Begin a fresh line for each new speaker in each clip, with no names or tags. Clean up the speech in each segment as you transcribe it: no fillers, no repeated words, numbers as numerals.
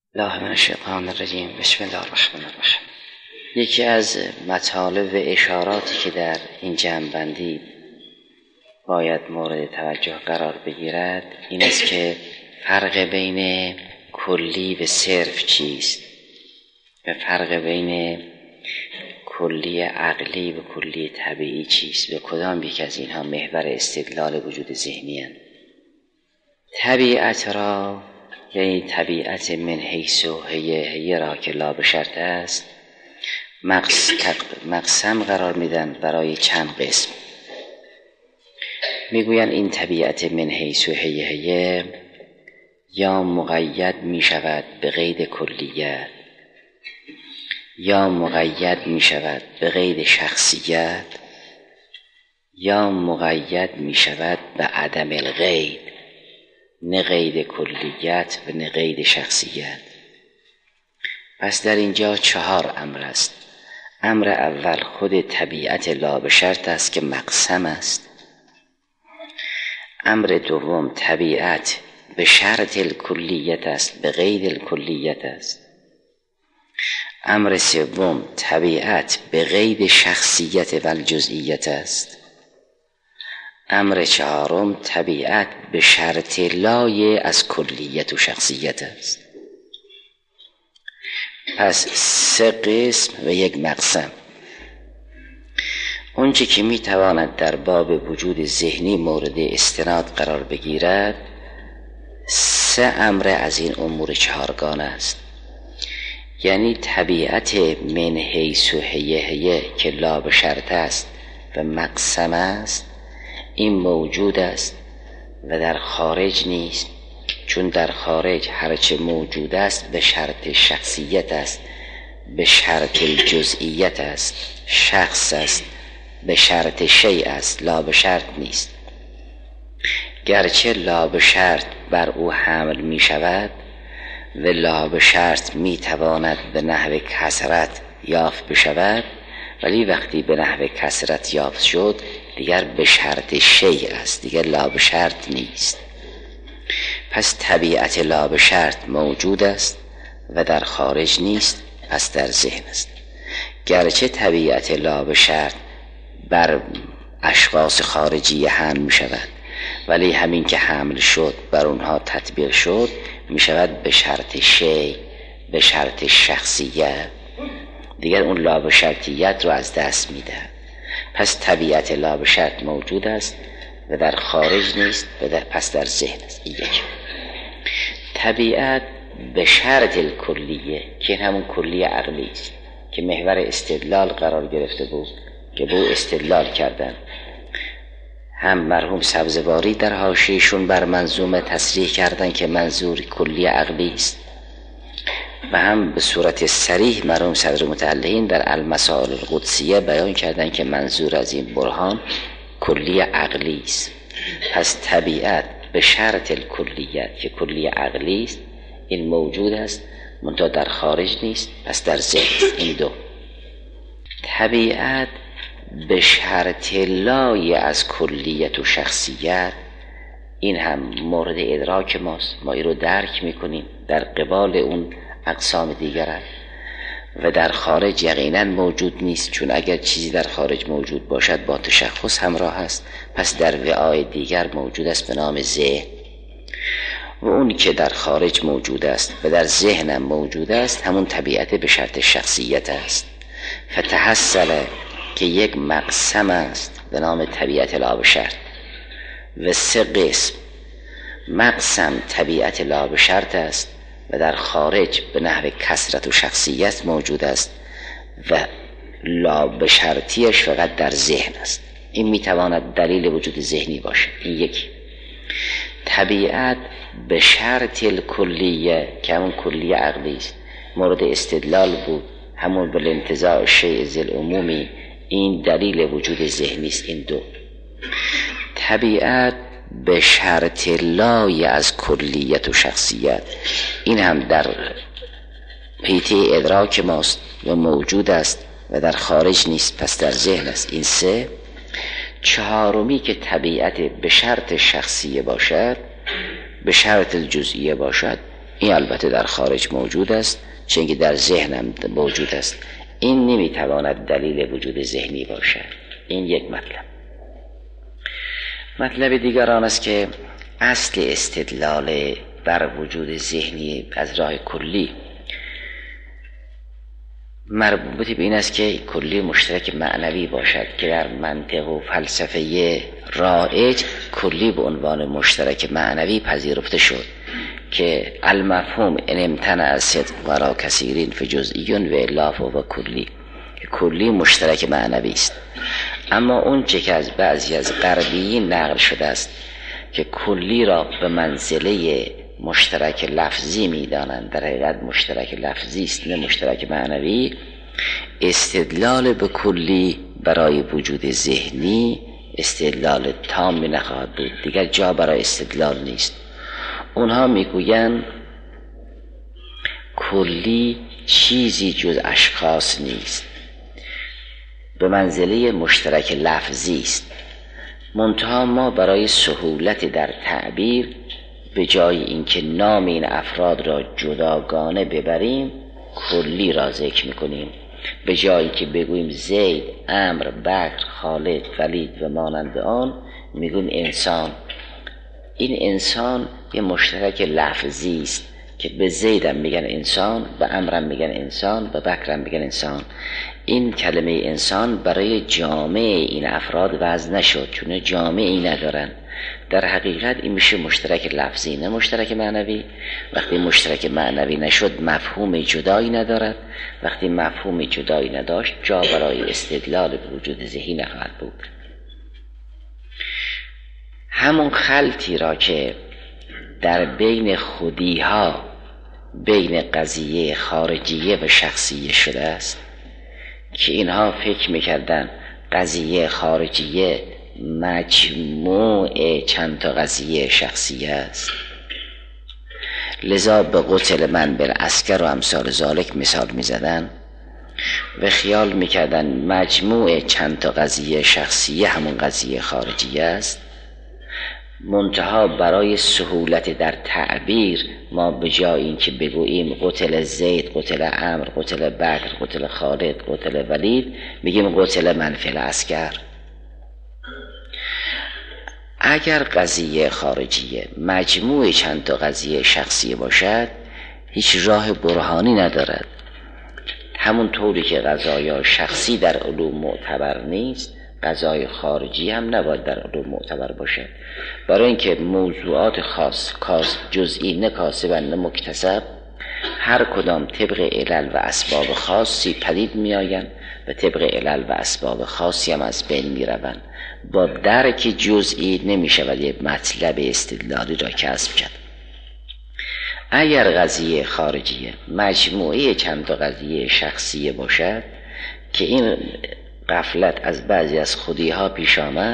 الله من الشیطان الرجیم. بسم الله الرحمن الرحیم. یکی از مطالب و اشاراتی که در این جمع‌بندی باید مورد توجه قرار بگیرد این است که فرق بین کلی و صرف چیست و فرق بین کلی عقلی و کلی طبیعی چیست و کدام یک از اینها محور استدلال وجود ذهنی اند. طبیعت را یعنی طبیعت من حیث و هیه را که لا به شرط است مقسم قرار میدن برای چند قسم. میگوین این طبیعت من حیث و هیه یا مقید می شود به قید کلیت یا مقید می شود به قید شخصیت یا مقید می شود به عدم القید، نه قید کلیت و نه قید شخصیت. پس در اینجا 4 امر است. امر اول خود طبیعت لا به شرط است که مقسم است. امر دوم طبیعت به شرط الکلیت است، به قید الکلیت است. امر سوم طبیعت به قید شخصیت و الجزئیت است. امر چهارم طبیعت به شرط لای از کلیت و شخصیت است. پس 3 قسم و 1 مقسم. اونچه که میتواند در باب وجود ذهنی مورد استناد قرار بگیرد 3 امر از این امور 4گانه است. یعنی طبیعت من حیث و هیه که لا به شرط است و مقسم است، این موجود است و در خارج نیست، چون در خارج هرچه موجود است به شرط شخصیت است، به شرط جزئیت است، شخص است، به شرط شیء است، لا به شرط نیست. گرچه لا به شرط بر او حمل می شود و لا به شرط می تواند به نحو کثرت یافت بشود، ولی وقتی به نحو کثرت یافت شد دیگر به شرط شیء است، دیگر لا به شرط نیست. پس طبیعت لا به شرط موجود است و در خارج نیست، پس در ذهن است. گرچه طبیعت لا به شرط بر اشخاص خارجی حمل می شود، ولی همین که حمل شد بر اونها تطبیق شد می شود به شرط شیء، به شرط شخصیت، دیگر اون لا به شرطیت رو از دست می دهد. پس طبیعت لا به شرط موجود است و در خارج نیست و پس در ذهن است. این یک. طبیعت به شرط الکلیه که همون کلیه عقلی است که محور استدلال قرار گرفته بود، که به او استدلال کردن هم مرحوم سبزواری در حاشیه‌شون بر منظومه تصریح کردن که منظور کلیه عقلی است و هم به صورت صریح مرحوم صدر متعلقین در المسائل القدسیه بیان کردن که منظور از این برهان کلیه عقلی است. پس طبیعت به شرط الکلیت که کلیه عقلی است این موجود است منتها در خارج نیست، پس در ذهن. این 2. طبیعت به شرط لای از کلیت و شخصیت، این هم مورد ادراک ماست، ما این رو درک میکنیم در قبال اون اقسام دیگر و در خارج یقینا موجود نیست، چون اگر چیزی در خارج موجود باشد با تشخص همراه است، پس در وعای دیگر موجود است به نام ذهن. و اون که در خارج موجود است و در ذهنم موجود است همون طبیعت به شرط شخصیت است. فتحصل که 1 مقسم است به نام طبیعت لا به شرط و 3 قسم. مقسم طبیعت لا به شرط است و در خارج به نحو کثرت و شخصیت موجود است و لا به شرطیش فقط در ذهن است. این میتواند دلیل وجود ذهنی باشه. این 1. طبیعت به شرط الکلیه که همون کلیه عقلی است مورد استدلال بود، همون بالانتزاع شیء ذل عمومی، این دلیل وجود ذهنی است. این 2. طبیعت به شرط لای از کلیت و شخصیت، این هم در حیطه ادراک ماست و موجود است و در خارج نیست، پس در ذهن است. این 3. 4 که طبیعت به شرط شخصیه باشد، به شرط الجزئیه باشد، این البته در خارج موجود است، چون که در ذهنم موجود است. این نمیتواند دلیل وجود ذهنی باشد. این یک مطلب. مطلب دیگر آن است که اصل استدلال بر وجود ذهنی از راه کلی مربوط به این است که کلی مشترک معنوی باشد که در منطق و فلسفه رایج کلی به عنوان مشترک معنوی پذیرفته شد که المفهوم ان امتنع صدق ولا کثیرین فجزئی و الا فهو کلی. کلی مشترک معنوی است. اما اون چه که از بعضی از غربیین نقل شده است که کلی را به منزله مشترک لفظی می‌دانند، در حقیقت مشترک لفظی است نه مشترک معنوی، استدلال به کلی برای وجود ذهنی استدلال تام نخواهد بود، دیگر جا برای استدلال نیست. اونها میگویند کلی چیزی جز اشخاص نیست، به منزله مشترک لفظی است. منتها ما برای سهولت در تعبیر به جای اینکه نام این افراد را جداگانه ببریم کلی را ذکر میکنیم. به جایی که بگوییم زید، عمرو، بکر، خالد، ولید و مانند آن میگوییم انسان. این انسان یه مشترک لفظی است که به زیدم میگن انسان، به عمرم میگن انسان، به بکرم میگن انسان. این کلمه انسان برای جامعه این افراد وضع نشد چون جامعه‌ای ندارن. در حقیقت این میشه مشترک لفظی نه مشترک معنوی. وقتی مشترک معنوی نشد مفهوم جدایی ندارد. وقتی مفهوم جدایی نداشت جا برای استدلال به وجود ذهنی نخواهد بود. همون خلطی را که در بین خودیها بین قضیه خارجیه و شخصیه شده است که اینها فکر میکردن قضیه خارجیه مجموع چند تا قضیه شخصیه است، لذا به قتل من بالعسکر و امثال ذالک مثال میزدن و خیال میکردن مجموع چند تا قضیه شخصیه همون قضیه خارجیه است. منتها برای سهولت در تعبیر ما به جای اینکه بگوییم قتل زید، قتل عمرو، قتل بکر، قتل خالد، قتل ولید، میگیم قتل من فی العسکر. اگر قضیه خارجیه مجموع چند تا قضیه شخصیه باشد هیچ راه برهانی ندارد. همون طوری که قضایا شخصی در علوم معتبر نیست، قضای خارجی هم نباید در علوم معتبر باشه. برای اینکه موضوعات خاص جزئی نه کاسب نه مکتسب، هر کدام طبق علل و اسباب خاصی پدید می آیند و طبق علل و اسباب خاصی هم از بین می روند. با درک جزئی نمی شود یک مطلب استدلالی را کسب کرد. اگر قضیه خارجیه مجموعه چند تا قضیه شخصیه باشد که این غفلت از بعضی از خودیها پیش آمد،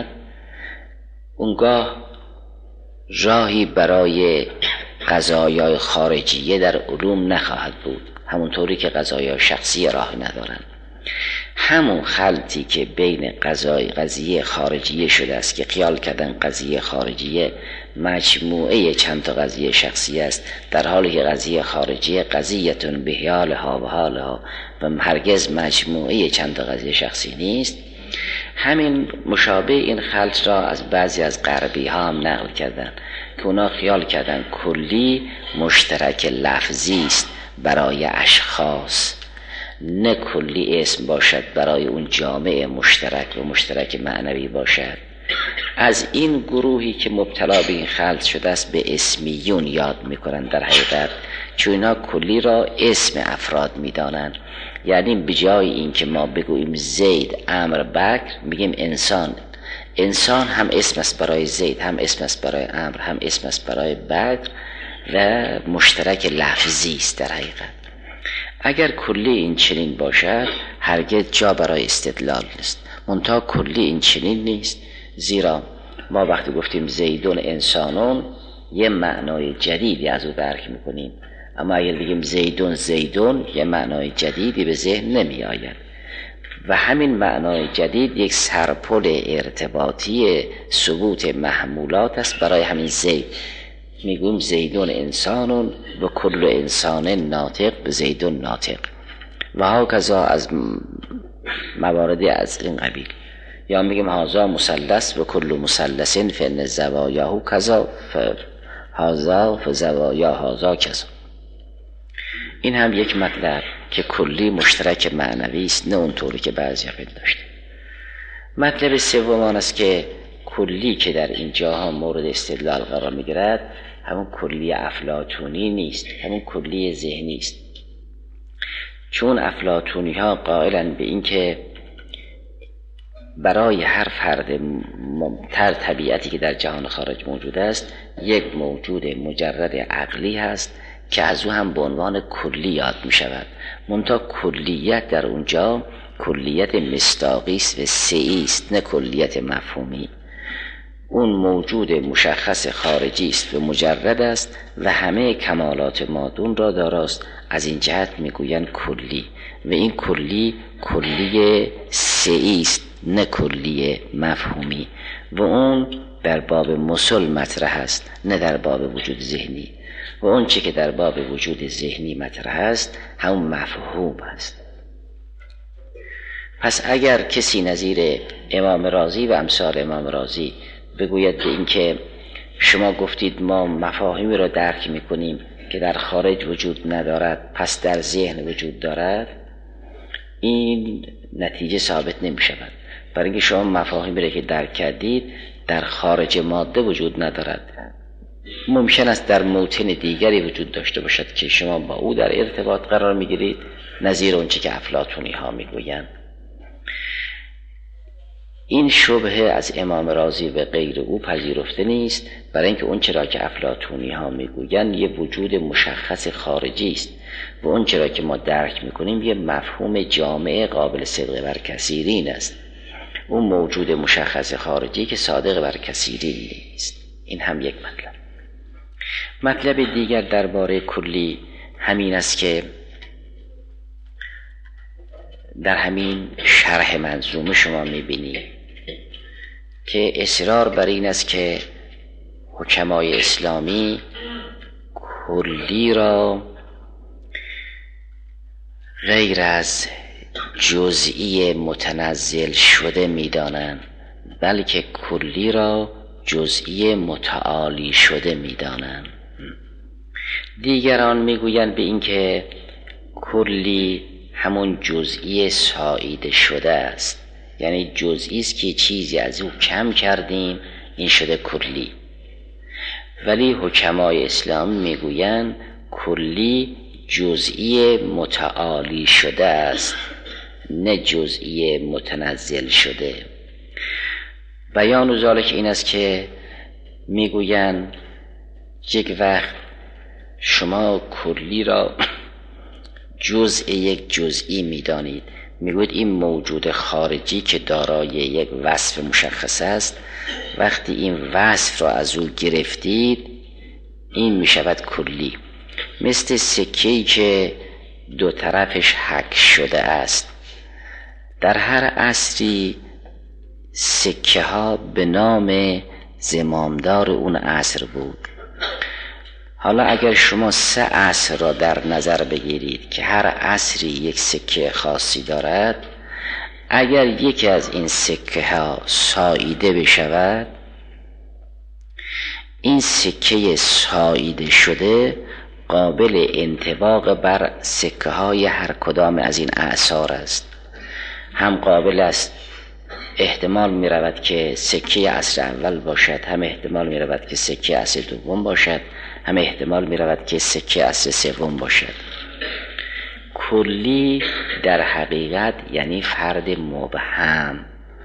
اونگاه راهی برای قضایای خارجیه در علوم نخواهد بود، همونطوری که قضایای شخصی راه ندارند. همون خلطی که بین قضیه خارجیه شده است که خیال کردن قضیه خارجیه مجموعه چند تا قضیه شخصی است، در حالی که قضیه خارجیه قضیه‌تون به حالها و حالها و هرگز مجموعه چند تا قضیه شخصی نیست. همین مشابه این خلط را از بعضی از غربی ها هم نقل کردن که اونا خیال کردن کلی مشترک لفظی است برای اشخاص، نه کلی اسم باشد برای اون جامعه مشترک و مشترک معنوی باشد. از این گروهی که مبتلا به این خلط شده است به اسمیون یاد میکنن در حقیقت، چون اینا کلی را اسم افراد میدانند. یعنی به جای این که ما بگوییم زید، عمرو، بکر، میگیم انسان. انسان هم اسم است برای زید، هم اسم است برای عمرو، هم اسم است برای بکر و مشترک لفظی است در حقیقت. اگر کلی این چنین باشد هرگز جا برای استدلال نیست. منتها کلی این چنین نیست، زیرا ما وقتی گفتیم زیدون انسانون یه معنای جدیدی از او درک میکنیم، اما اگر بگیم زیدون یه معنای جدیدی به ذهن نمی آید و همین معنای جدید یک سرپل ارتباطی ثبوت محمولات است برای همین زید. میگویم زیدون انسانون و کل انسان ناطق به زید ناطق و هاکذا از مواردی از این قبیل. یا میگیم هازا مثلث و کل مثلث فان زوایاه کذا هازا فزوایا هازا کذا. این هم یک مطلب که کلی مشترک معنوی است، نه اونطوری که بعضی پنداشته. مطلب سوم آن است که کلی که در اینجاها مورد استدلال قرار میگیرد همون کلی افلاطونی نیست، همون کلی ذهنی است. چون افلاطونی ها قائلن به این که برای هر فرد ممتر طبیعتی که در جهان خارج موجود است یک موجود مجرد عقلی هست که از او هم به عنوان کلی یاد می شود. منتها کلیت در اونجا کلیت مصداقی است و سعی است، نه کلیت مفهومی. اون موجود مشخص خارجی است و مجرد است و همه کمالات مادون را داراست. از این جهت میگویند کلی و این کلی سعی است، نه کلی مفهومی و اون در باب مسل مطرح است، نه در باب وجود ذهنی. و اون چی که در باب وجود ذهنی مطرح است همون مفهوم است. پس اگر کسی نظیر امام رازی و امثال امام رازی بگوید به این که شما گفتید ما مفاهیمی را درک میکنیم که در خارج وجود ندارد پس در ذهن وجود دارد، این نتیجه ثابت نمی شود. برای اینکه شما مفاهیمی را که درک کردید در خارج ماده وجود ندارد، ممکن است در موطن دیگری وجود داشته باشد که شما با او در ارتباط قرار میگیرید، نظیر اونچه که افلاطونی ها میگویند. این شبهه از امام رازی و غیر او پذیرفته نیست، برای اینکه اون چرا که افلاطونی ها میگویند یه وجود مشخص خارجی است و اون چرا که ما درک میکنیم یه مفهوم جامع قابل صدق بر کثیرین است. اون موجود مشخص خارجی که صادق بر کثیرین نیست. این هم یک مطلب. مطلب دیگر درباره کلی همین است که در همین شرح منظومه شما میبینید که اصرار بر این است که حکمای اسلامی کلی را غیر از جزئی متنزل شده میدانند، بلکه کلی را جزئی متعالی شده میدانند. دیگران میگویند به این که کلی همون جزئی ساییده شده است، یعنی جزئی است که چیزی از او کم کردیم این شده کلی. ولی حکمای اسلام میگویند کلی جزئی متعالی شده است، نه جزئی متنزل شده. بیان ذالک این است که میگویند یک وقت شما کلی را جزء یک جزئی میدانید، میگوید این موجود خارجی که دارای یک وصف مشخص است، وقتی این وصف را از او گرفتید این میشود کلی. مثل سکه‌ای که دو طرفش حک شده است. در هر عصری سکه ها به نام زمامدار اون عصر بود. حالا اگر شما 3 عصر را در نظر بگیرید که هر عصری یک سکه خاصی دارد، اگر یکی از این سکه ها ساییده بشود، این سکه ساییده شده قابل انطباق بر سکه های هر کدام از این اعصار است. هم قابل است احتمال می رود که سکه عصر اول باشد، هم احتمال می رود که سکه عصر دوم باشد، هم احتمال می رود که سکه عصر سوم باشد. کلی در حقیقت یعنی فرد مبهم.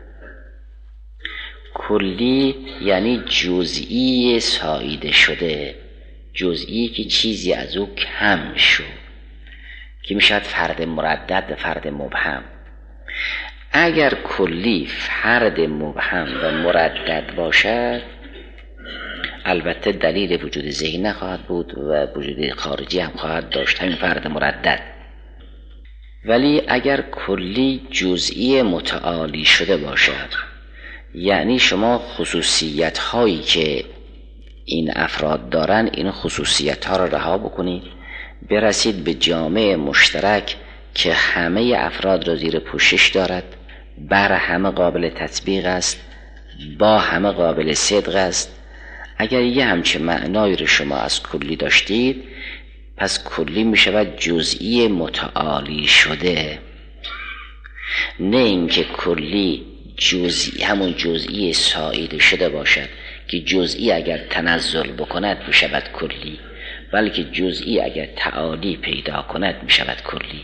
کلی یعنی جزئی ساییده شده، جزئی که چیزی از او کم شد، که می شود فرد مردد و فرد مبهم. اگر کلی فرد مبهم و مردد باشد، البته دلیل وجود ذهنی نخواهد بود و وجود خارجی هم خواهد داشت، همین فرد مردد. ولی اگر کلی جزئی متعالی شده باشد، یعنی شما خصوصیت هایی که این افراد دارن، این خصوصیت ها را رها بکنید، برسید به جامعه مشترک که همه افراد را زیر پوشش دارد، بر همه قابل تطبیق است، با همه قابل صدق است. اگر یه همچه معنایی رو شما از کلی داشتید، پس کلی می شود جزئی متعالی شده، نه اینکه کلی جزئی همون جزئی ساییده شده باشد که جزئی اگر تنزل بکند می شود کلی، بلکه جزئی اگر تعالی پیدا کند می شود کلی.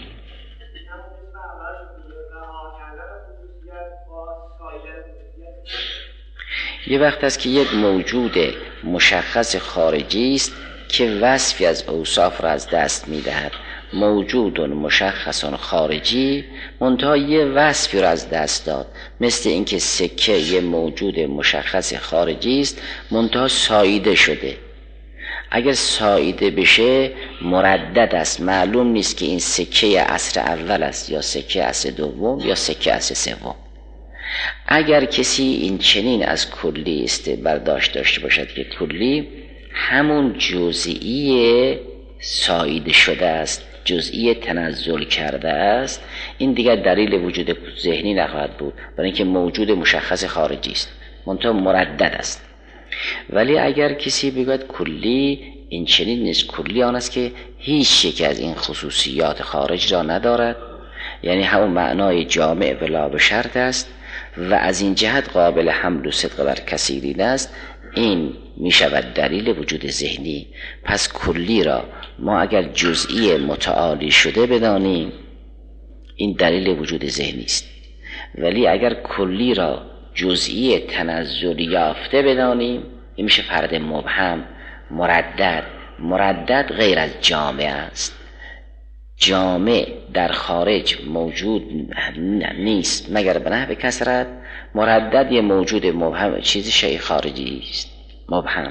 یه وقت است که یک موجود مشخص خارجی است که وصفی از اوصاف را از دست می دهد. موجود مشخص خارجی منتها یه وصفی را از دست داد، مثل اینکه سکه یه موجود مشخص خارجی است منتها ساییده شده. اگر ساییده بشه مردد است، معلوم نیست که این سکه عصر اول است یا سکه عصر دوم یا سکه عصر سوم. اگر کسی این چنین از کلی برداشت داشته باشد که کلی همون جزئی ساییده شده است، جزئی تنزل کرده است، این دیگر دلیل وجود ذهنی نخواهد بود، برای اینکه موجود مشخص خارجی است منتها مردد است. ولی اگر کسی بگوید کلی، این چنین نیست. کلی آن است که هیچ یک از این خصوصیات خارج را ندارد، یعنی همون معنای جامع بلا به شرط است و از این جهت قابل حمل و صدق بر کثیرین است. این می شود دلیل وجود ذهنی. پس کلی را ما اگر جزئی متعالی شده بدانیم، این دلیل وجود ذهنی است. ولی اگر کلی را جزئی تنزل یافته بدانیم، این میشه فرد مبهم، مردد. مردد غیر از جامع است. جامع در خارج موجود نیست مگر به نحو کثرت. مردد یه موجود مبهم، چیزی شیء خارجی است، مبهم.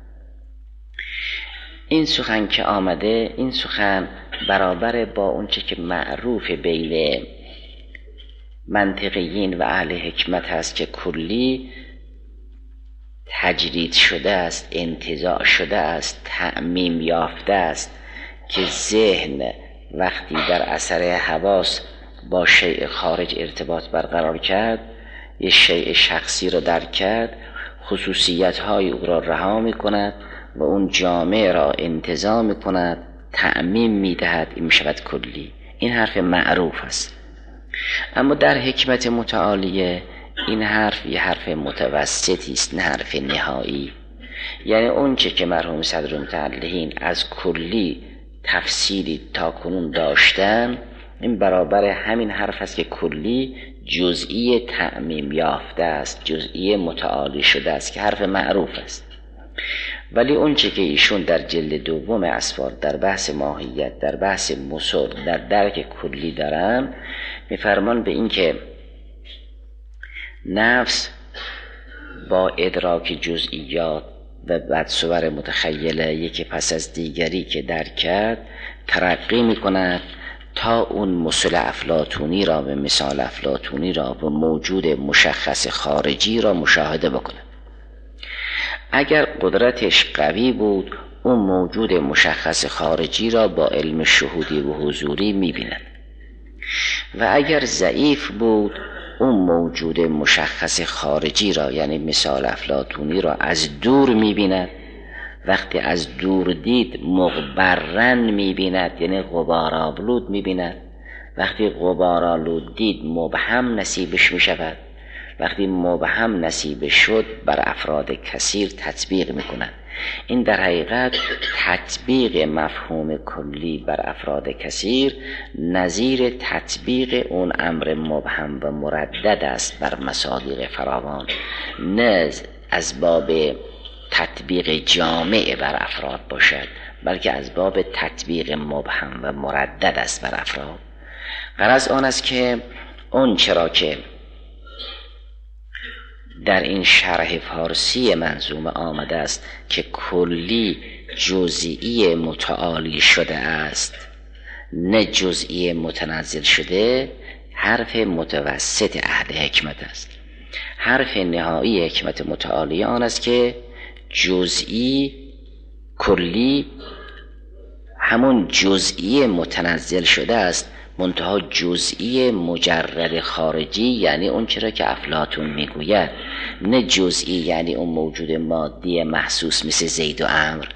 این سخن که آمده، این سخن برابر با اونچه که معروف بین منطقیین و اهل حکمت هست که کلی تجرید شده است، انتزاع شده است، تعمیم یافته است، که ذهن وقتی در اثر حواس با شیء خارج ارتباط برقرار کرد، یه شیء شخصی را درک کرد، خصوصیت‌های او را رها می‌کند و اون جامع را انتزاع می‌کند، تعمیم می‌دهد، این می‌شود کلی. این حرف معروف است. اما در حکمت متعالیه این حرف یه حرف متوسطی است، نه حرف نهایی. یعنی اون چه که مرحوم صدرالمتعلقین از کلی تفسیری تا کنون داشتن، این برابر همین حرف است که کلی جزئی تعمیم یافته است، جزئی متعالی شده است، که حرف معروف است. ولی اون چه که ایشون در جلد دوم اسفار در بحث ماهیت، در بحث مصول، در درک کلی دارن، میفرمان به این که نفس با ادراک جزئیات و بعد صور متخیله یکی پس از دیگری که درک کرد ترقی میکند تا اون مثل افلاطونی را به مثال افلاطونی را و موجود مشخص خارجی را مشاهده بکند. اگر قدرتش قوی بود، اون موجود مشخص خارجی را با علم شهودی و حضوری میبیند و اگر ضعیف بود، اون موجود مشخص خارجی را یعنی مثال افلاطونی را از دور میبیند. وقتی از دور دید مغبرن میبیند، یعنی غبارآلود میبیند. وقتی غبارآلود دید مبهم نصیبش میشود. وقتی مبهم نصیب شد بر افراد کثیر تطبیق میکند. این در حقیقت تطبیق مفهوم کلی بر افراد کثیر نظیر تطبیق اون امر مبهم و مردد است بر مصادیق فراوان، نه از باب تطبیق جامع بر افراد باشد، بلکه از باب تطبیق مبهم و مردد است بر افراد. غرض آن است که اون چرا که در این شرح فارسی منظومه آمده است که کلی جزئی متعالی شده است نه جزئی متنزل شده، حرف متوسط اهل حکمت است. حرف نهایی حکمت متعالی آن است که جزئی کلی همون جزئی متنزل شده است، منتها جزئی مجرد خارجی، یعنی اون چرا که افلاطون میگوید، نه جزئی یعنی اون موجود مادی محسوس مثل زید و عمرو.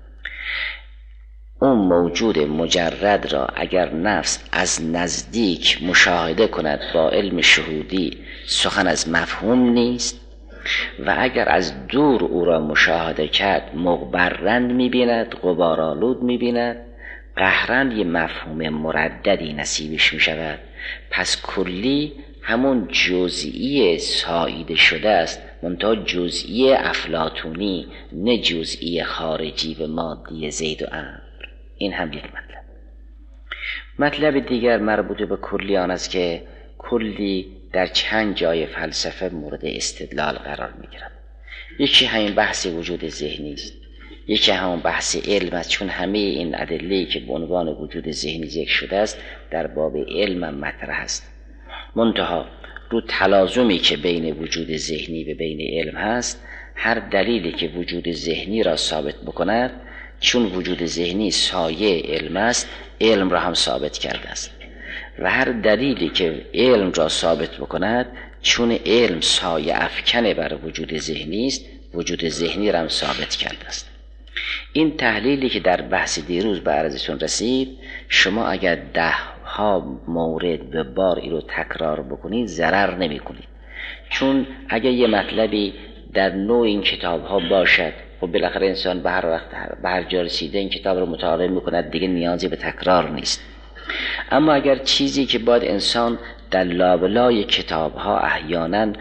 اون موجود مجرد را اگر نفس از نزدیک مشاهده کند با علم شهودی، سخن از مفهوم نیست، و اگر از دور او را مشاهده کرد مغبرند می‌بیند، غبارآلود می‌بیند، قهرن یه مفهوم مرددی نصیبش می‌شود. پس کلی همون جزئی ساییده شده است، منتها جزئی افلاطونی، نه جزئی خارجی و مادی زید و عمرو. این هم یک مطلب. مطلب دیگر مربوط به کلی آن است که کلی در چند جای فلسفه مورد استدلال قرار می‌گیرد. یکی همین بحث وجود ذهنی است، یکی همون بحث علم است، چون همه این ادله‌ای که به عنوان وجود ذهنی ذکر شده است در باب علم هم مطرح است. منتها رو تلازمی که بین وجود ذهنی و بین علم هست، هر دلیلی که وجود ذهنی را ثابت بکند، چون وجود ذهنی سایه علم است، علم را هم ثابت کرده است، و هر دلیلی که علم را ثابت بکند، چون علم سایه افکنه بر وجود ذهنی است، وجود ذهنی را هم ثابت کرده است. این تحلیلی که در بحث دیروز به عرضتون رسید، شما اگر 10 مورد به بار این رو تکرار بکنید ضرر نمی کنید، چون اگر یه مطلبی در نوع این کتاب ها باشد، خب بالاخره انسان به هر وقت به هر جا رسیده این کتاب رو مطالعه میکند، دیگه نیازی به تکرار نیست. اما اگر چیزی که باید انسان در لابلای کتاب ها احیانا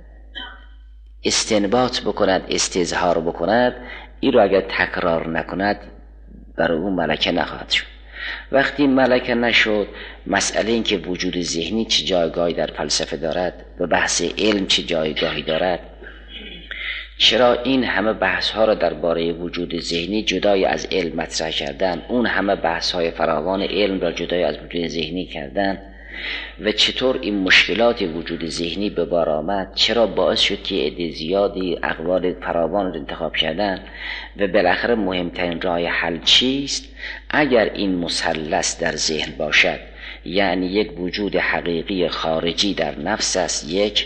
استنباط بکند، استظهار بکند، این رو اگر تکرار نکند برای اون ملکه نخواهد شد. وقتی ملکه نشد، مسئله این که وجود ذهنی چه جایگاهی در فلسفه دارد و بحث علم چه جایگاهی دارد، چرا این همه بحث ها را درباره وجود ذهنی جدای از علم مطرح کردن، اون همه بحث های فراوان علم را جدای از وجود ذهنی کردن، و چطور این مشکلات وجود ذهنی به بار آمد، چرا باعث شد که عده زیادی اقوال فراوان را انتخاب کردن، و بالاخره مهمترین راه حل چیست؟ اگر این مثلث در ذهن باشد، یعنی یک وجود حقیقی خارجی در نفس است، یک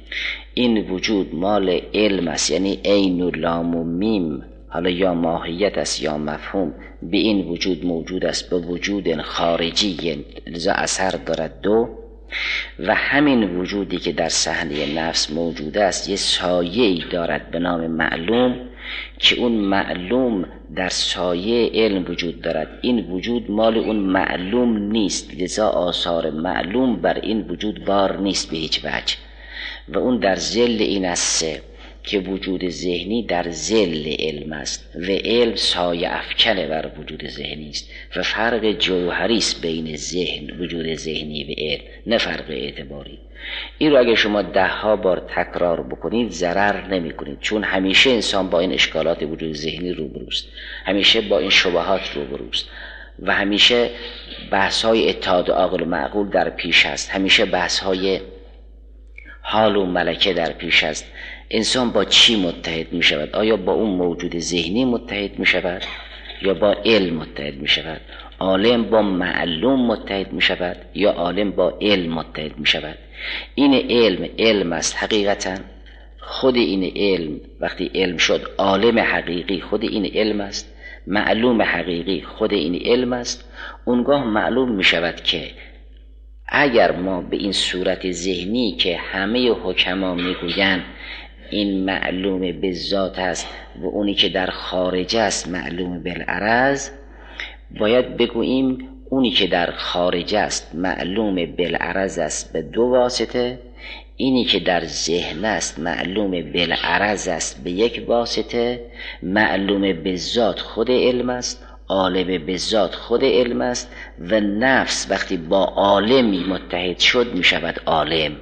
این وجود مال علم است، یعنی عین و لام و میم، حالا یا ماهیت است یا مفهوم، به این وجود موجود است، به وجود خارجی لذا اثر دارد. دو، و همین وجودی که در صحنه نفس موجود است یه سایه‌ای دارد به نام معلوم، که اون معلوم در سایه علم وجود دارد. این وجود مال اون معلوم نیست، لذا آثار معلوم بر این وجود بار نیست به هیچ وجه، و اون در ظل این است که وجود ذهنی در ظل علم است و علم سایه افکنه بر وجود ذهنی است، و فرق جوهری است بین ذهن، وجود ذهنی و علم، نه فرق اعتباری. این رو اگه شما 10 بار تکرار بکنید ضرر نمی کنید، چون همیشه انسان با این اشکالات وجود ذهنی روبروست، همیشه با این شبهات روبروست، و همیشه بحث‌های اتحاد عقل و معقول در پیش است، همیشه بحث‌های حال و ملکه در پیش است. انسان با چی متحد می شود؟ آیا با اون موجود ذهنی متحد می شود یا با علم متحد می شود؟ عالم با معلوم متحد می شود یا عالم با علم متحد می شود؟ این علم است حقیقتا. خود این علم وقتی علم شد، عالم حقیقی خود این علم است، معلوم حقیقی خود این علم است. اونگاه معلوم می شود که اگر ما به این صورت ذهنی که همه حکما میگویند این معلوم به ذات است و اونی که در خارج است معلوم بالعرض، باید بگوییم اونی که در خارج است معلوم بالعرض است به 2 واسطه، اینی که در ذهن است معلوم بالعرض است به 1 واسطه. معلوم به ذات خود علم است، عالم به ذات خود علم است، و نفس وقتی با عالمی متحد شد می شود عالم.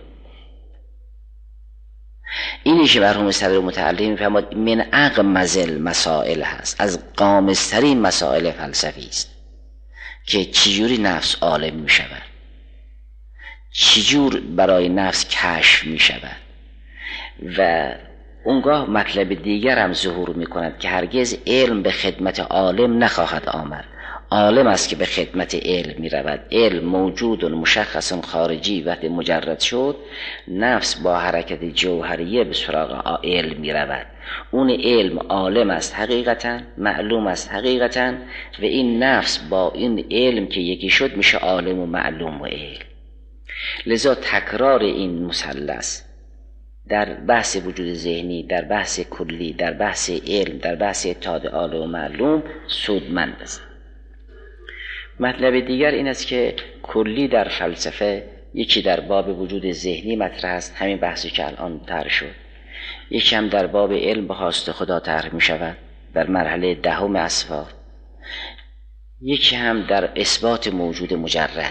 اینی که مرحوم صدر متعلی می فرماد من اغمض المسائل هست، از غامض‌ترین مسائل فلسفی است که چجوری نفس عالم می شود، چجور برای نفس کشف می شود، و اونگاه مطلب دیگر هم ظهور می کند که هرگز علم به خدمت عالم نخواهد آمد. عالم است که به خدمت علم می رود. علم موجود و مشخص خارجی وقتی مجرد شد، نفس با حرکت جوهریه به سراغ علم می رود. اون علم عالم است حقیقتا، معلوم است حقیقتا، و این نفس با این علم که یکی شد میشه عالم و معلوم و علم. لذا تکرار این مثلث در بحث وجود ذهنی، در بحث کلی، در بحث علم، در بحث اتحاد عالم و معلوم سودمند است. مطلب دیگر این است که کلی در فلسفه یکی در باب وجود ذهنی مطرح است، همین بحثی که الان طرح شد. یکی هم در باب علم به خواست خدا طرح می شود در مرحله دهم اسفار. یکی هم در اثبات موجود مجرد.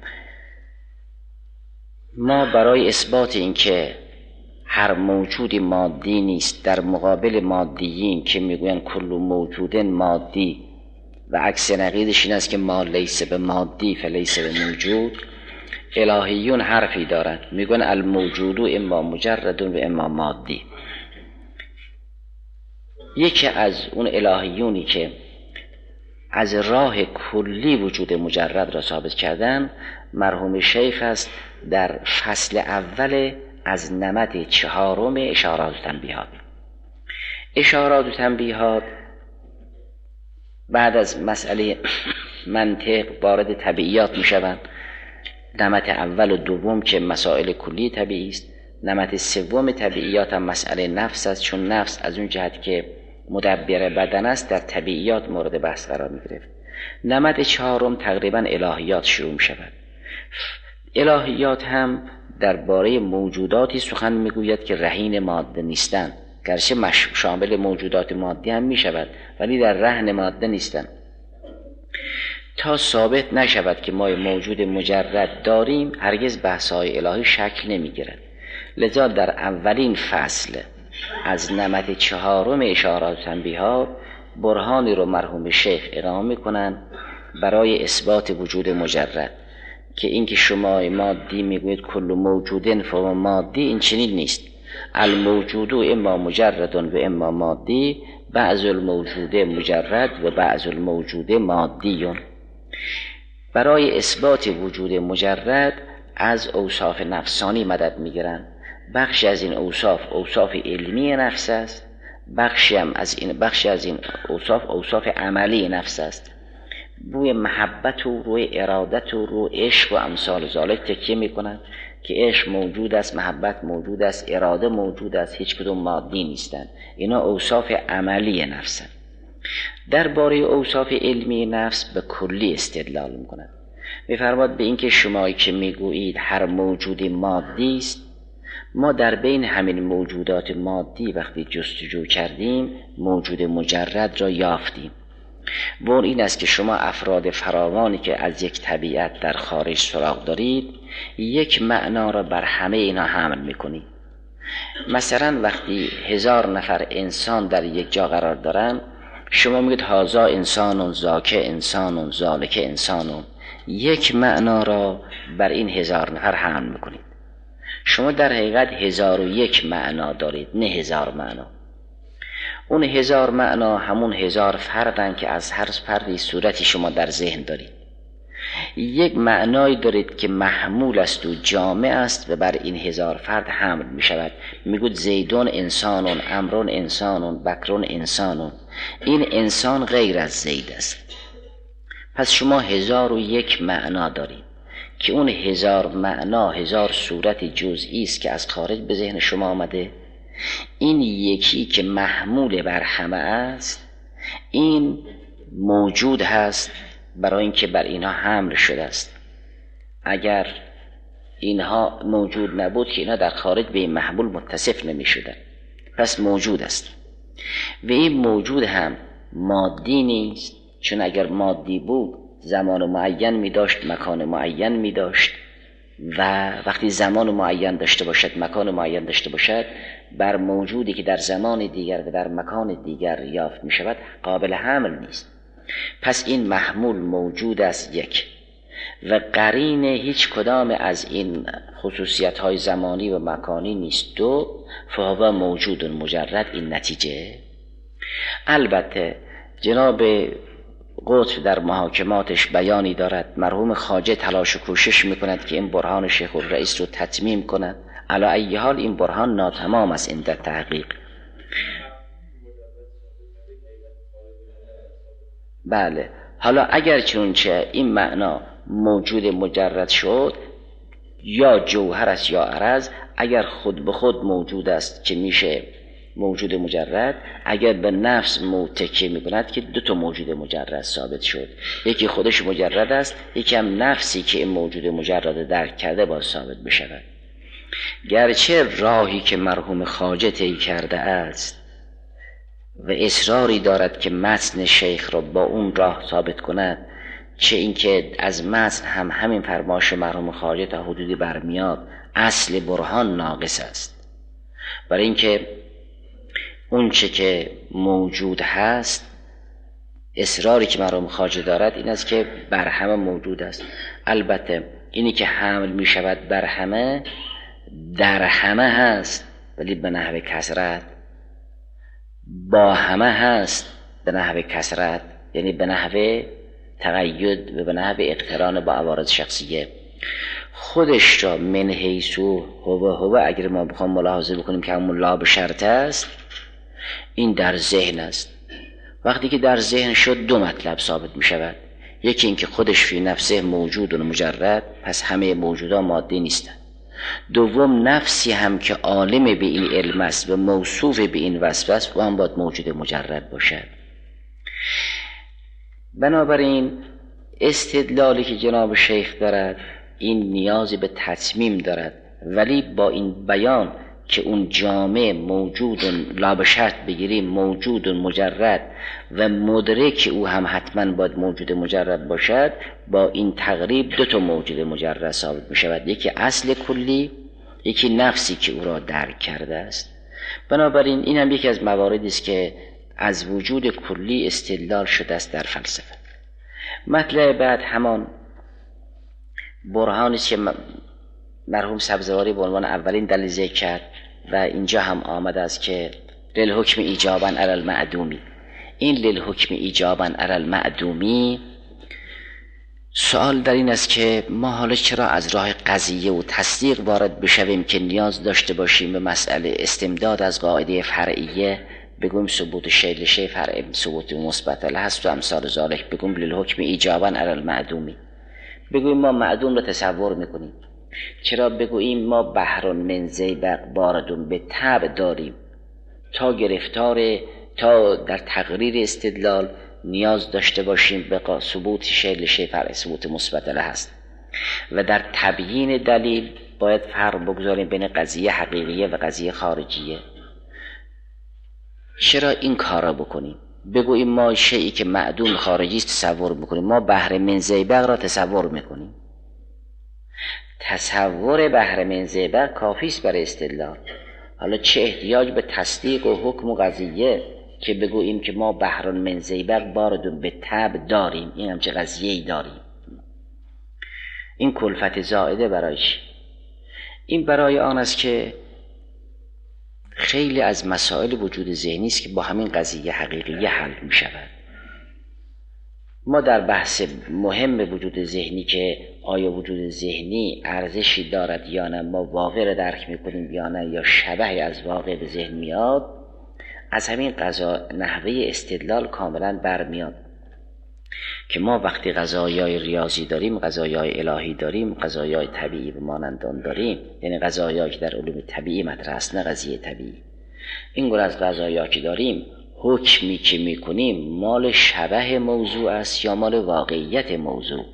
ما برای اثبات این که هر موجودی مادی نیست در مقابل مادیین که میگوین کل موجود مادی و عکس نقیضش این است که ما لیس به مادی فلیس به موجود، الهیون حرفی دارند میگوین الموجود اما مجرد و اما مادی. یکی از اون الهیونی که از راه کلی وجود مجرد را ثابت کردن مرحوم شیخ است در فصل اول از نمط 4 اشارات و تنبیهات. اشارات و تنبیهات بعد از مسئله منطق وارد طبیعیات می شوند. نمط اول و دوم که مسائل کلی طبیعی است، نمط سوم طبیعیات هم مسئله نفس است، چون نفس از اون جهت که مدبر بدن است در طبیعیات مورد بحث قرار می گرفت. نمط 4 تقریبا الهیات شروع می شود. الهیات هم درباره موجوداتی سخن می گوید که رهین ماده نیستند، گرچه شامل موجودات مادی هم می شود ولی در رهن ماده نیستند. تا ثابت نشود که ما موجود مجرد داریم هرگز بحث‌های الهی شکل نمی گیرد. لذا در اولین فصل از نمط 4 اشارات و تنبیهات برهانی رو مرحوم شیخ ارائه میکنن برای اثبات وجود مجرد، که اینکه شما مادی میگوید کل موجودن فهو مادی، این چنین نیست. الموجود اما مجرد و اما مادی، بعض الموجود مجرد و بعض الموجود مادی. برای اثبات وجود مجرد از اوصاف نفسانی مدد میگیرن. بخشی از این اوصاف علمی نفس است، بخشی از این اوصاف عملی نفس است. روی محبت و روی ارادت و روی عشق و امثال ذالک تکیه میکنن که عشق موجود است، محبت موجود است، اراده موجود است، هیچ کدوم مادی نیستند. اینا اوصاف عملی نفسند. درباره اوصاف علمی نفس به کلی استدلال میکنند. میفرماد به اینکه شمایی که میگویید هر موجودی مادی است، ما در بین همین موجودات مادی وقتی جستجو کردیم موجود مجرد را یافتیم. و اون این است که شما افراد فراوانی که از یک طبیعت در خارج سراغ دارید یک معنا را بر همه اینا حمل میکنید. مثلا وقتی 1000 نفر انسان در یک جا قرار دارن، شما میگید هذا انسان، ذاک انسان، ذالک انسان، یک معنا را بر این 1000 نفر حمل میکنید. شما در حقیقت 1001 معنا دارید، نه 1000 معنا. اون 1000 معنا همون 1000 فردن که از هر فردی صورتی شما در ذهن دارید. یک معنایی دارید که محمول است و جامع است و بر این 1000 فرد حمل می شود. میگوید زیدون انسانون، امرون انسانون، بکرون انسانون. این انسان غیر از زید است. پس شما 1001 معنا دارید که اون 1000 معنا 1000 صورت جزئی است که از خارج به ذهن شما آمده. این یکی که محمول بر همه است، این موجود هست برای اینکه بر اینها حمل شده است. اگر اینها موجود نبود که اینها در خارج به این محمول متصف نمی شدن. پس موجود است و این موجود هم مادی نیست، چون اگر مادی بود زمان معین می داشت، مکان معین می داشت، و وقتی زمان معین داشته باشد، مکان معین داشته باشد، بر موجودی که در زمان دیگر و در مکان دیگر یافت می شود قابل حمل نیست. پس این محمول موجود است یک، و قرین هیچ کدام از این خصوصیت های زمانی و مکانی نیست دو، فهو موجود مجرد، این نتیجه. البته جناب قطب در محاکماتش بیانی دارد، مرحوم خواجه تلاش و کوشش میکند که این برهان شیخ الرئیس رو تتمیم کند. علی ای حال این برهان ناتمام است این در تحقیق. بله، حالا اگر چنانچه این معنا موجود مجرد شد، یا جوهر است یا عرض، اگر خود به خود موجود است که میشه موجود مجرد، اگر به نفس تکیه میکند که دو تا موجود مجرد ثابت شد، یکی خودش مجرد است، یکی هم نفسی که این موجود مجرد درک کرده باید ثابت بشود. گرچه راهی که مرحوم خواجه طی کرده است و اصراری دارد که متن شیخ را با اون راه ثابت کند، چه اینکه از متن هم همین فرمایش مرحوم خواجه تا حدودی برمیاد، اصل برهان ناقص است. برای اینکه اون چه که موجود هست، اصراری که مرحوم خواجه دارد این است که بر همه موجود است. البته اینی که حمل می شود بر همه، در همه هست ولی به نحو کثرت، با همه هست به نحو کثرت، یعنی به نحو تقید و به نحو اقتران با عوارض شخصیه. خودش را من حیثو هو اگر ما بخوام ملاحظه بکنیم که همون لا به شرط است، این در ذهن است. وقتی که در ذهن شد دو مطلب ثابت می شود. یکی این که خودش فی نفسه موجود و مجرد، پس همه موجودات مادی نیستند. دوم نفسی هم که عالم به این علم است و موصوف به این وصف است، و هم باید موجود مجرد باشد. بنابراین استدلالی که جناب شیخ دارد این نیازی به تتمیم دارد، ولی با این بیان که اون جامع موجود لا به شرط بگیریم موجود مجرد و مدرک او هم حتما باید موجود مجرد باشد، با این تقریب دو تا موجود مجرد ثابت می شود، یکی اصل کلی، یکی نفسی که او را درک کرده است. بنابراین این هم یکی از مواردی است که از وجود کلی استدلال شده است در فلسفه. مطلب بعد همان برهانی است که مرحوم سبزواری به عنوان اولین دلیل ذکر کرد و اینجا هم آمده است که للحکم ایجابا علی المعدومی. این للحکم ایجابا علی المعدومی، سوال در این است که ما حالا چرا از راه قضیه و تصدیق وارد بشویم که نیاز داشته باشیم به مسئله استمداد از قاعده فرعیه، بگویم ثبوت شیء لشیء فرع ثبوت مثبت هست و امثال ذالک، بگویم للحکم ایجابا علی المعدومی، بگویم ما معدوم را تصور میکنیم. چرا بگوییم ما بحر من زیبق باردون به طبع داریم؟ تا گرفتار تا در تقریر استدلال نیاز داشته باشیم به ثبوت شیء لشیء فرع ثبوت مثبت هست، و در تبیین دلیل باید فرق بگذاریم بین قضیه حقیقیه و قضیه خارجیه. چرا این کار را بکنیم؟ بگوییم ما شیئی که معدوم خارجی است تصور میکنیم، ما بحر من زیبق را تصور میکنیم. تصور بحر من زیبق کافی است برای استدلال. حالا چه احتیاج به تصدیق و حکم و قضیه که بگوییم که ما بحر من زیبق باردون به طبع داریم، این هم چه قضیه‌ای داریم؟ این کلفت زائده برایش. این برای آن است که خیلی از مسائل وجود ذهنی است که با همین قضیه حقیقی حل می شود. ما در بحث مهم وجود ذهنی که آیا وجود ذهنی ارزشی دارد یا نه، ما واقع را درک می کنیم یا نه، یا شبهی از واقع به ذهن میاد، از همین قضا نحوه استدلال کاملا برمیاد که ما وقتی قضایای ریاضی داریم، قضایای الهی داریم، قضایای طبیعی به مانند آن داریم، یعنی قضایایی که در علوم طبیعی مطرح است، نه قضیه طبیعی، این گونه از قضایایی که داریم، حکمی که میکنیم مال شبه موضوع است یا مال واقعیت موضوع.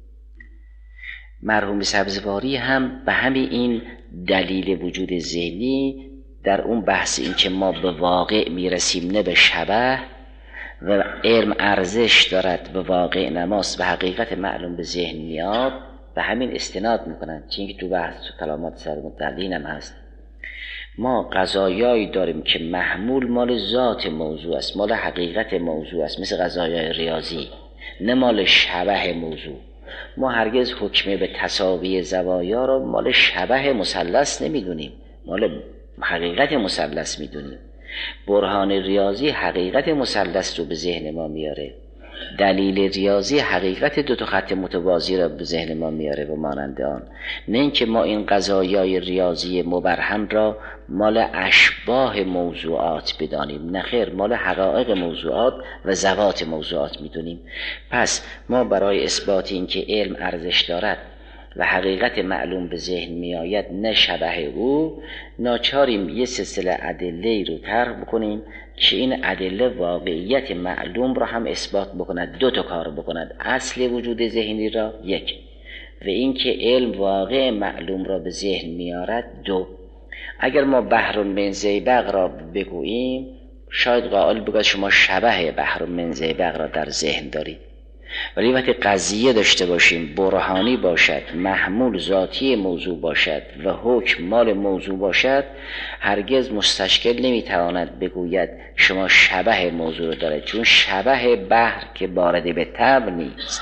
مرحوم سبزواری هم به همین این دلیل وجود ذهنی در اون بحث این که ما به واقع میرسیم نه به شبه، و علم ارزش دارد و واقع نماست و حقیقت معلوم به ذهن میاد، به همین استناد میکنن. چون که تو بحث کلامات سرمدلین هم هست، ما قضایایی داریم که محمول مال ذات موضوع است، مال حقیقت موضوع است، مثل قضایای ریاضی، نه مال شبه موضوع. ما هرگز حکم به تساوی زوایا را مال شبه مثلث نمیدونیم، مال حقیقت مثلث میدونیم. برهان ریاضی حقیقت مثلث رو به ذهن ما میاره، دلیل ریاضی حقیقت دو تا خط متوازی را به ذهن ما میاره و مانند آن. نه اینکه ما این قضایای ریاضی مبرهن را مال اشباه موضوعات بدانیم، نه خیر، مال حقایق موضوعات و ذوات موضوعات میدونیم. پس ما برای اثبات اینکه علم ارزش دارد و حقیقت معلوم به ذهن می آید نه شبه او، ناچاریم یه سلسله ادله رو طرح بکنیم که این ادله واقعیت معلوم را هم اثبات بکند. دو تا کار بکند: اصل وجود ذهنی را یک، و اینکه علم واقع معلوم را به ذهن میارد دو. اگر ما بحر من زیبق را بگوییم، شاید قائل بگوید شما شبه بحر من زیبق را در ذهن دارید، ولی وقتی قضیه داشته باشیم، برهانی باشد، محمول ذاتی موضوع باشد و حکم مال موضوع باشد، هرگز مستشکل نمیتواند بگوید شما شبه موضوع دارد، چون شبه بحر که وارد به طبع نیست،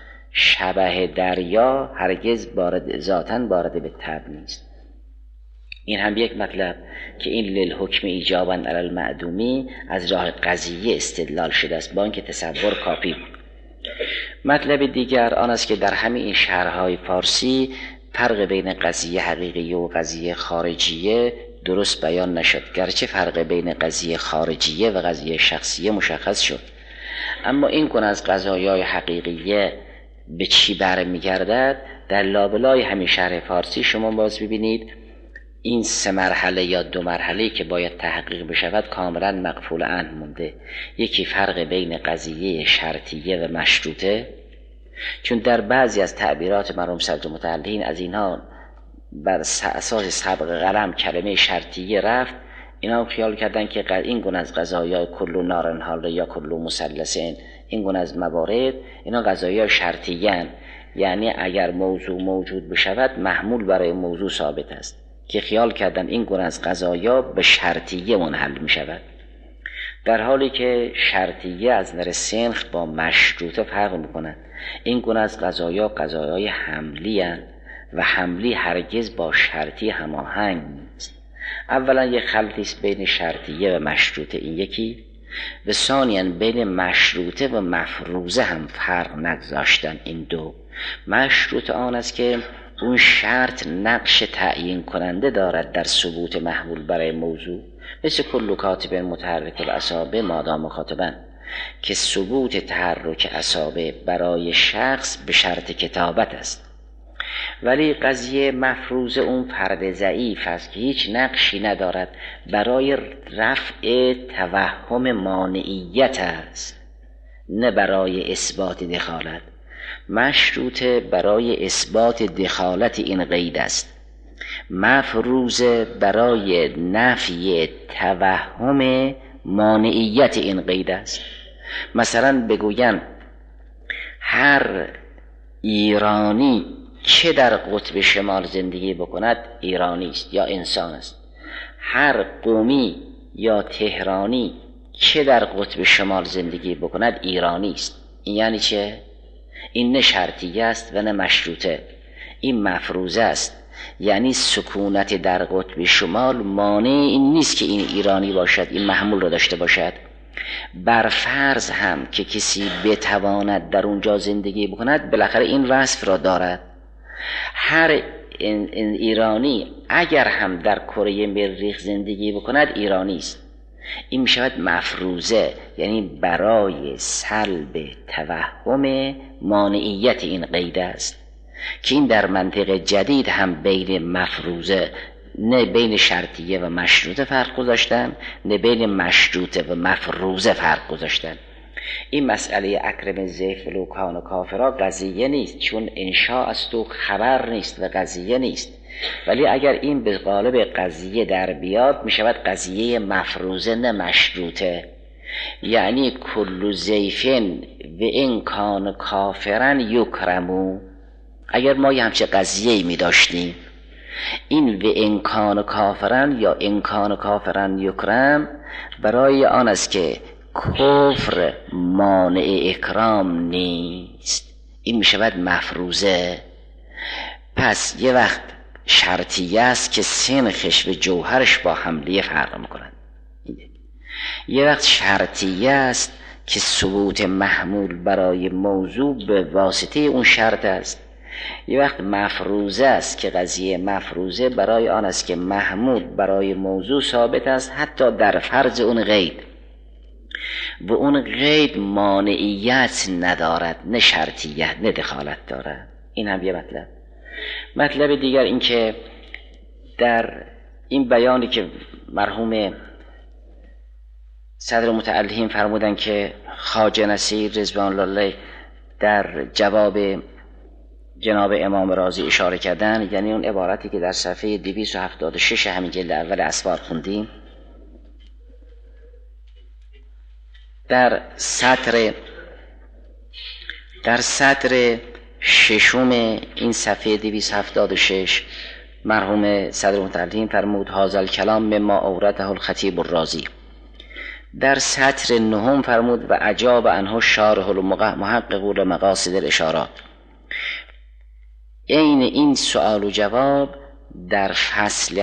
شبه دریا هرگز ذاتاً وارد به طبع نیست. این هم یک مطلب که این للحکم ایجاباً علی المعدومی از راه قضیه استدلال شده است، با اینکه تصور کافی بود. مطلب دیگر آن است که در همین این شرح‌های فارسی فرق بین قضیه حقیقیه و قضیه خارجیه درست بیان نشد، گرچه فرق بین قضیه خارجیه و قضیه شخصیه مشخص شد، اما این گونه از قضایای حقیقیه به چی برمیگردد در لابلای همین شرح فارسی شما باز ببینید این 3 مرحله یا 2 مرحله که باید تحقیق بشود کاملا مغفول عنه مونده. یکی فرق بین قضیه شرطیه و مشروطه، چون در بعضی از تعبیرات مرحوم صدر متعلین از اینها بر اساس سبق قلم کلمه شرطیه رفت، اینا خیال کردن که این گونه از قضایا کلو نارنحال یا کلو مثلثین، این گونه از موارد اینا قضایا شرطیه، یعنی اگر موضوع موجود بشود محمول برای موضوع ثابت است، که خیال کردن این گونه از قضایا به شرطیه منحل می شود، در حالی که شرطیه از نظر سنخ با مشروطه فرق می کند. این گونه از قضایا قضایای حملی هستند و حملی هرگز با شرطی هماهنگ نیست. اولا یک خلطی است بین شرطیه و مشروطه، این یکی، و ثانیاً بین مشروطه و مفروضه هم فرق نگذاشتن، این دو. مشروط آن است که اون شرط نقش تعیین کننده دارد در ثبوت محمول برای موضوع، مثل کل کاتب متحرک الاصابع مادام مخاطبن، که ثبوت تحرک اصابع برای شخص به شرط کتابت است. ولی قضیه مفروضه اون فرد ضعیف است که هیچ نقشی ندارد، برای رفع توهم مانعیت است، نه برای اثبات دخالت. مشروطه برای اثبات دخالت این قید است، مفروضه برای نفی توهم مانعیت این قید است. مثلا بگویم هر ایرانی که در قطب شمال زندگی بکند ایرانی است یا انسان است، هر قومی یا تهرانی که در قطب شمال زندگی بکند ایرانی است. این یعنی چه؟ این نه شرطیه است و نه مشروطه، این مفروضه است، یعنی سکونت در قطب شمال مانع این نیست که این ایرانی باشد، این محمول را داشته باشد. بر فرض هم که کسی بتواند در اونجا زندگی بکند، بالاخره این وصف را دارد. هر ایرانی اگر هم در کره مریخ زندگی بکند ایرانی است. این می شود مفروضه، یعنی برای سلب توهم مانعیت این قید است، که این در منطق جدید هم بین مفروضه، نه بین شرطیه و مشروطه فرق گذاشتن، نه بین مشروطه و مفروضه فرق گذاشتن. این مسئله اکرم ضیف ولو کان کافرا قضیه نیست، چون انشاء است و خبر نیست و قضیه نیست. ولی اگر این به قالب قضیه در بیاد، می شود قضیه مفروضه نه مشروطه، یعنی کل ضیفن و ان کان کافرا یکرمو. اگر ما یه همچه قضیه‌ای می داشتیم، این و ان کان کافرا یا ان کان کافرا یکرم برای آن است که کفر مانع اکرام نیست، این می شود مفروضه. پس یه وقت شرطیه است که سنخش و جوهرش با حملیه فرق میکنند. یه وقت شرطیه است که ثبوت محمول برای موضوع به واسطه اون شرط است. یه وقت مفروضه است که قضیه مفروضه برای آن است که محمول برای موضوع ثابت است حتی در فرض اون قید، و اون قید مانعیت ندارد، نه شرطیت نه دخالت دارد. این هم یه مطلب دیگر این که در این بیانی که مرحوم صدر متعلهین فرمودن که خواجه نصیر رضوان الله در جواب جناب امام رازی اشاره کردن، یعنی اون عبارتی که در صفحه 276 همین جلد اول اسفار خوندیم، در سطر ششم این صفحه 276 مرحوم صدر متعلهین فرمود هذا الکلام مما اورده الخطیب الرازی. در سطر نهم فرمود و اجاب عنه شارح المحقق لمقاصد الاشارات. این سؤال و جواب در فصل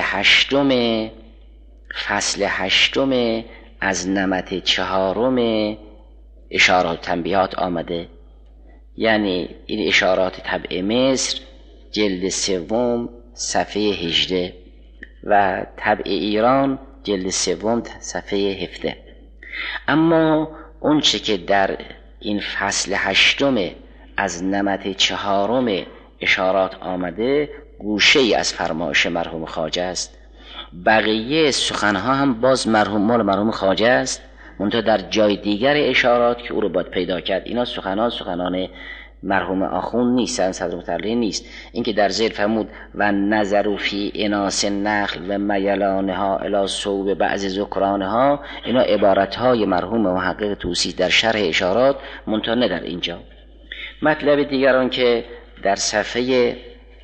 هشتم از نمط 4 اشارات تنبیهات آمده، یعنی این اشارات طبع مصر جلد 3 صفحه 18 و طبع ایران جلد 3 صفحه 17. اما اون چه که در این فصل 8 از نمط 4 اشارات آمده گوشه ای از فرمایش مرحوم خواجه است. بقیه سخنها هم باز مرحوم خواجه است، منتها در جای دیگر اشارات که او رو باید پیدا کرد. اینا سخنان مرحوم آخوند نیست، صدر متعلهین نیست. این که در زیر فرمود و نظر فی اناس نخل و میلانها الی صوب بعض ذکرانها، اینا عبارتهای مرحوم محقق طوسی در شرح اشارات، منتها نه در اینجا. مطلب دیگران که در صفحه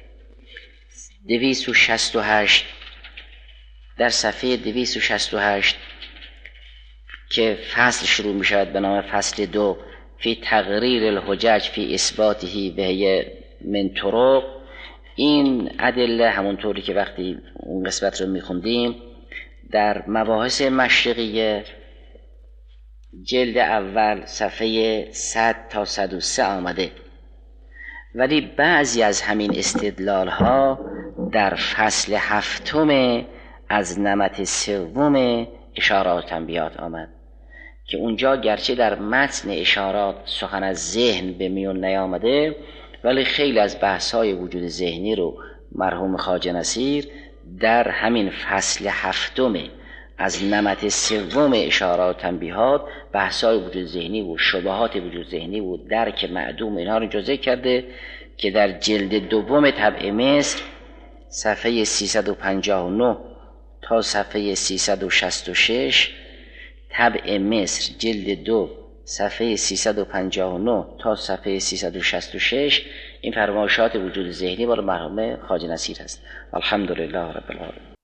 268 که فصل شروع می شود به نام فصل 2 فی تقریر الحجج فی اثباته و هی من طرق، این ادله همونطوری که وقتی اون قسمت رو می خوندیم در مباحث مشرقیه جلد اول صفحه 100 تا 103 آمده، ولی بعضی از همین استدلال ها در فصل 7 از نمط 3 اشارات تنبیهات آمد که اونجا گرچه در متن اشارات سخن از ذهن به میون نیامده، ولی خیلی از بحث‌های وجود ذهنی رو مرحوم خواجه نصیر در همین فصل 7 از نمط 3 اشارات تنبیهات بحث‌های وجود ذهنی و شبهات وجود ذهنی و درک معدوم اینها رو جزء کرده که در جلد 2 طبع مصر صفحه 359 تا صفحه 366، طبع مصر جلد 2 صفحه 359 تا صفحه 366 این فرمایشات وجود ذهنی برای مرحوم خواجه نصیر هست. الحمدلله رب العالمین.